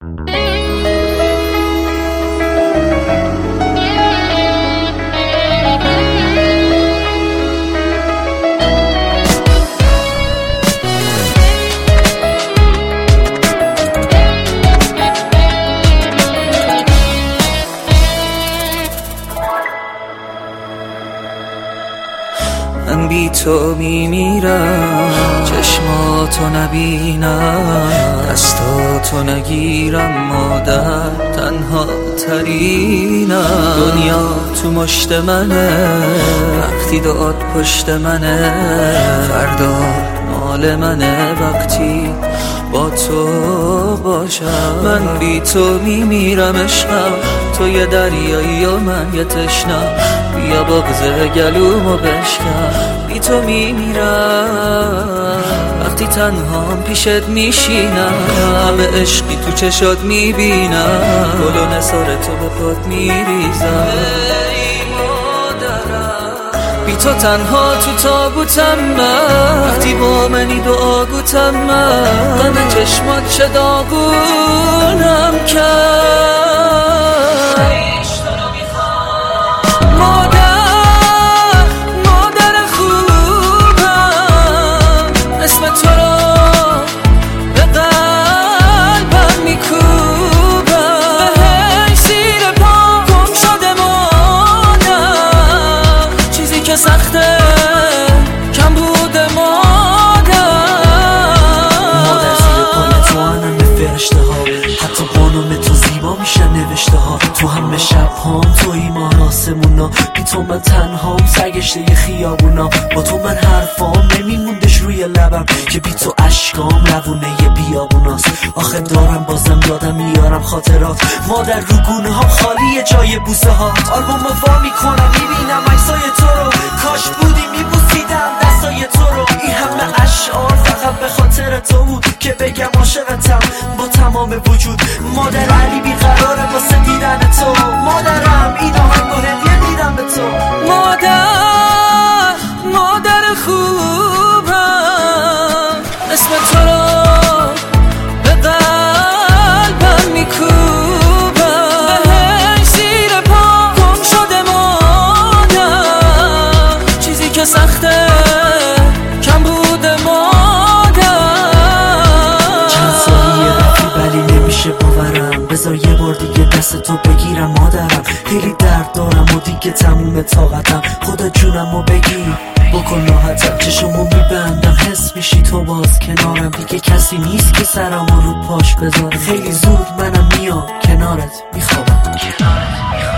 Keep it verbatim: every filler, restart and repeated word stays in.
من بی تو میمیرم، چشماتو نبینم، دستاتو نگیرم، مادر تنها ترینم. دنیا تو مشت منه، وقتی داد پشت منه، فردا مال منه وقتی با تو باشم. من بی تو میمیرم عشقم، تو یه دریایی و من یه تشنم، بیا بغض گلومو بشکن. بی تو میمیرم وقتی تنهام پیشت میشینم، همه عشقی تو چشات میبینم، گل و نثار تو به پات میریزم. بی تو تنها تو تابوتم من، وقتی با منی دعا گوتم من، غم چشمات چه داغونم کرد. مادر مادر خوبم، اسم تو رو به قلبم میکوبم، بهش زیر پا گم شده مادر، چیزی که سخته کم بوده مادر. مادر زیر پای تو انم فرشته ها، حتی قانون تو زیبا میشه نوشته ها. تو همه شب هام توی ما آسمونا، بی تو من تنهام سرگشته ی خیابونا. با تو من حرفام نمیموندش روی لبم، که بی تو اشکام روونه ی بیابوناست. آخه دارم بازم یادم میارم خاطرات، مادر رو گونه ها خالیه جای بوسه ها. آلبوم وا میکنم میبینم عکسای تو رو، کاش بودی میبوسیدم دستای تو رو. این همه اشعار فقط به خاطر تو بود، که بگم عاشقتم با تمام وجود. مادر علی بیقراره واسه دیدن تو، مادرم این آهنگو هدیه میدم به تو. مادر مادر خوبم، اسم تو رو به قلبم میکوبم، بهش زیر پا گم شده مادر، چیزی که سخته کم بوده مادر. چند سالیه رفتی ولی نمیشه باورم، بذار یه بار دیگه دست تو بگیرم مادرم. خیلی درد دارم و دیگه تموم طاقتم، خدا جونم و بگیر بکن راحتم. چشمو میبندم حس میشی تو باز کنارم، دیگه کسی نیست که سرمو رو پاش بذارم. خیلی زود منم میام کنارت میخوابم.